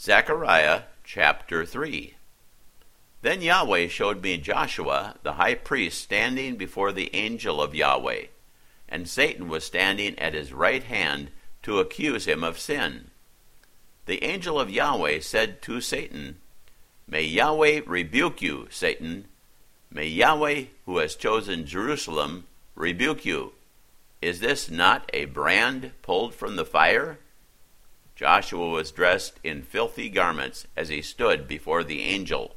Zechariah chapter 3. Then Yahweh showed me Joshua the high priest standing before the angel of Yahweh, and Satan was standing at his right hand to accuse him of sin. The angel of Yahweh said to Satan, "May Yahweh rebuke you, Satan. May Yahweh, who has chosen Jerusalem, rebuke you. Is this not a brand pulled from the fire?" Joshua was dressed in filthy garments as he stood before the angel.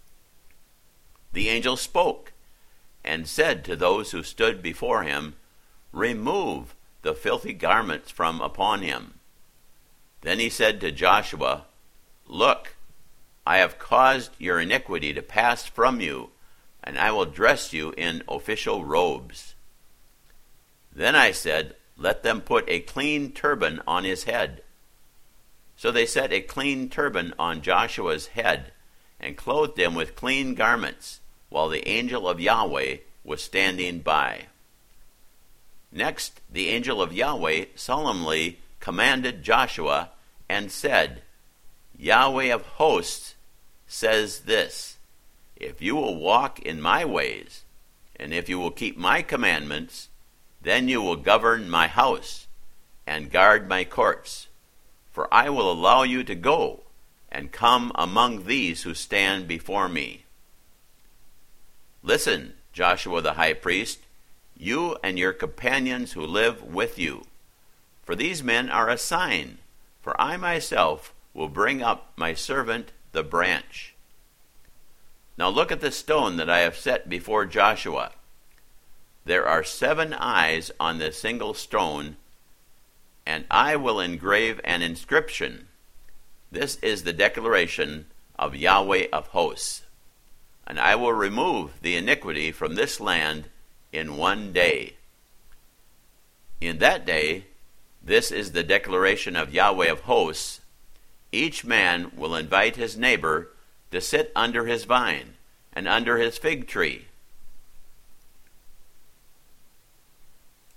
The angel spoke and said to those who stood before him, "Remove the filthy garments from upon him." Then he said to Joshua, "Look, I have caused your iniquity to pass from you, and I will dress you in official robes." Then I said, "Let them put a clean turban on his head." So they set a clean turban on Joshua's head and clothed him with clean garments, while the angel of Yahweh was standing by. Next, the angel of Yahweh solemnly commanded Joshua and said, "Yahweh of hosts says this, if you will walk in my ways, and if you will keep my commandments, then you will govern my house and guard my courts. For I will allow you to go and come among these who stand before me." Listen, Joshua the high priest, you and your companions who live with you, for these men are a sign, for I myself will bring up my servant the branch. Now look at the stone that I have set before Joshua. There are 7 eyes on this single stone, and I will engrave an inscription. This is the declaration of Yahweh of hosts. And I will remove the iniquity from this land in one day. In that day, this is the declaration of Yahweh of hosts, each man will invite his neighbor to sit under his vine and under his fig tree,